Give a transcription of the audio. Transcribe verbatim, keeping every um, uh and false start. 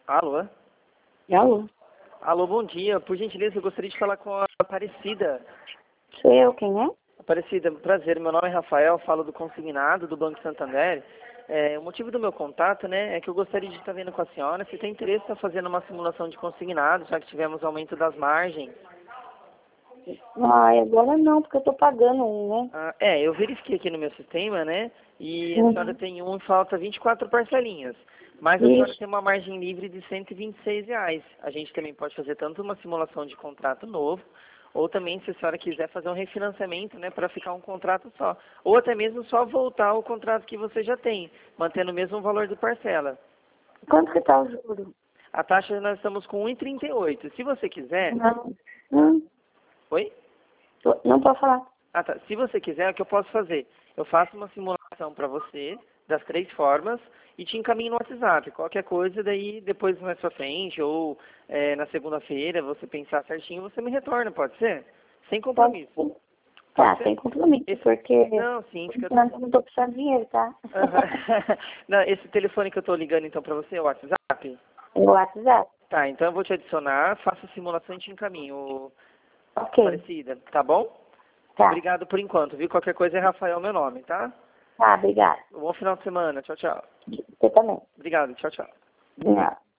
Alô? Alô? Alô, bom dia. Por gentileza, eu gostaria de falar com a Aparecida. Sou eu, quem é? Aparecida, prazer. Meu nome é Rafael, falo do Consignado, do Banco Santander. É, o motivo do meu contato, né, é que eu gostaria de estar vendo com a senhora se tem interesse em fazer uma simulação de consignado, já que tivemos aumento das margens. Ah, agora não, porque eu tô pagando um, né? Ah, é, eu verifiquei aqui no meu sistema, né, e a senhora Uhum. tem um e falta vinte e quatro parcelinhas. Mas a senhora Isso. tem uma margem livre de cento e vinte e seis reais. A gente também pode fazer tanto uma simulação de contrato novo, ou também, se a senhora quiser, fazer um refinanciamento, né, para ficar um contrato só. Ou até mesmo só voltar ao contrato que você já tem, mantendo o mesmo valor de parcela. Quanto que tá o juro? A taxa nós estamos com um e trinta e oito. Se você quiser... Não. Não, Oi? tô- não pode falar. Ah, tá. Se você quiser, o que eu posso fazer? Eu faço uma simulação para você, das três formas, e te encaminho no WhatsApp. Qualquer coisa, daí depois mais pra frente, ou é, na segunda-feira, você pensar certinho, você me retorna, pode ser? Sem Pode compromisso. sim. Pode Tá, ser? sem compromisso, Esse... porque Não, sim, fica... não, eu não tô precisando de dinheiro, tá? Aham. Não, esse telefone que eu estou ligando então para você é o WhatsApp? No WhatsApp. Tá, então eu vou te adicionar, faço a simulação e te encaminho, Ok. Aparecida, tá bom? Tá. Obrigado por enquanto, viu? Qualquer coisa é Rafael meu nome, tá? Tá, obrigada. Bom final de semana. Tchau, tchau. Você também. Obrigado. Tchau, tchau. De nada.